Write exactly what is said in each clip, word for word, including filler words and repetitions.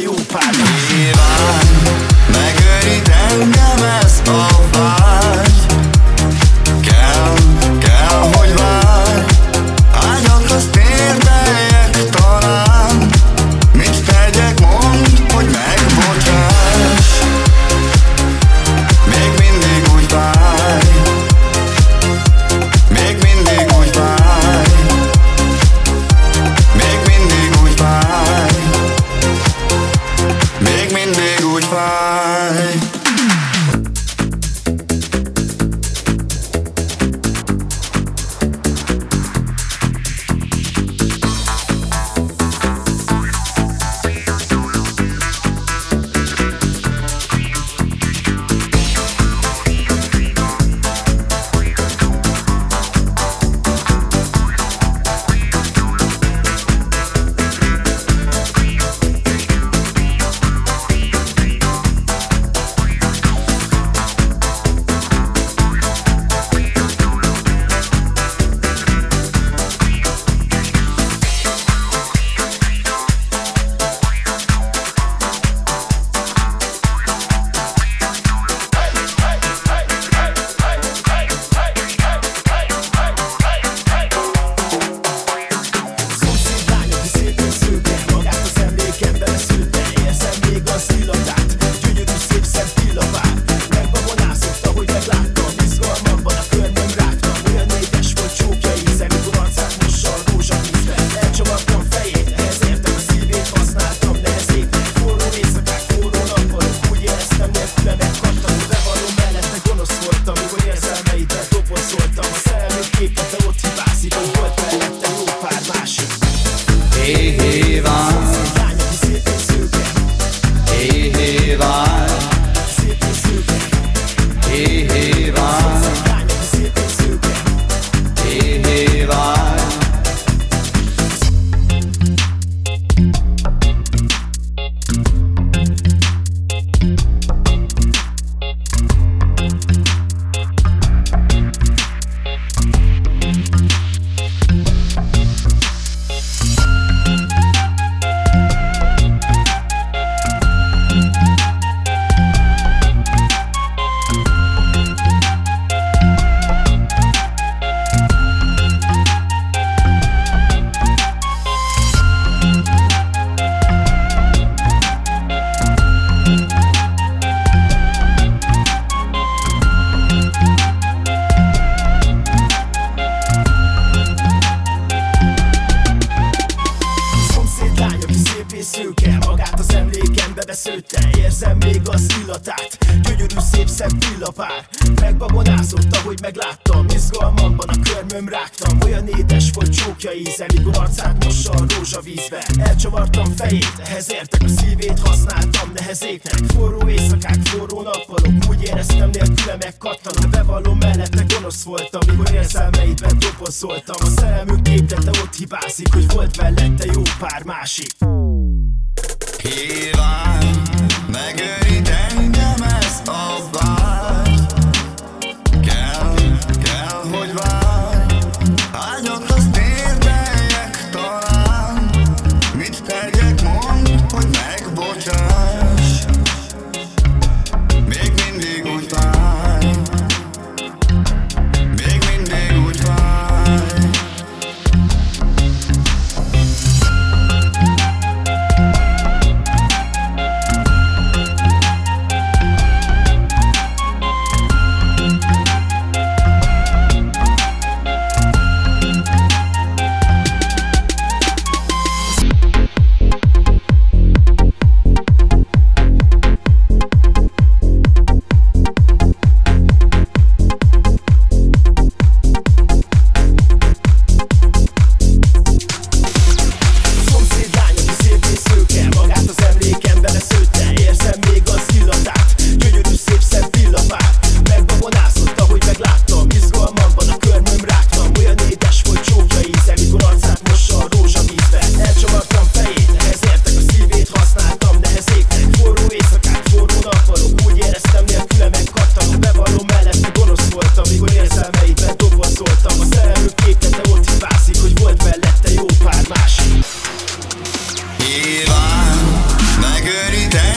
jó pár más. Nyilván megőrít engem ez a vágy. Kell, kell, hogy várj. Ágyakhoz térdeljek talán. Mit tegyek, mondd, hogy megbocsáss. Még mindig úgy várj. Még mindig úgy várj. Még mindig úgy várj. Még mindig úgy várj. Érzem még az illatát, gyönyörű szép szebb pillapár. Megbabonázott, ahogy megláttam, izgalmamban a körmöm rágtam. Olyan édes volt csókja íze, mikor arcát mossa a rózsavízbe. Elcsavartam fejét, ehhez értek, a szívét használtam nehezéknek. Forró éjszakák, forró nappalok, úgy éreztem nélküle megkattanok. Bevallom, mellette gonosz voltam, mikor érzelmeidben dobozoltam. A szerelmünk képtete ott hibázik, hogy volt mellette jó pár másik. Kíván, megőrít engem ez a vágy. Kell, kell, hogy várj. Ágyakhoz térdeljek talán. Mit tegyek, mondd, hogy megbocsáss. Még mindig úgy várj. Még mindig úgy várj.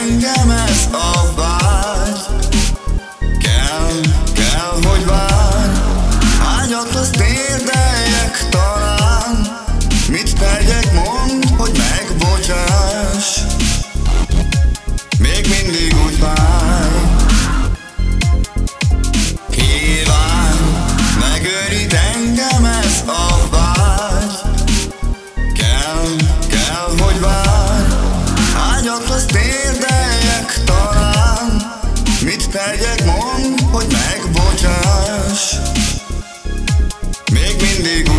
engem ez a vágy. Kell, kell, hogy várj. Hányat térdeljek talán. Mit tegyek, mondd, hogy megbocsáss. Még mindig úgy fáj. Kíván, megőrít engem ez a vágy. Kell, kell, hogy várj. Hányat térdeljek talán. Mit tegyek, mondd, hogy megbocsáss. Még mindig úgy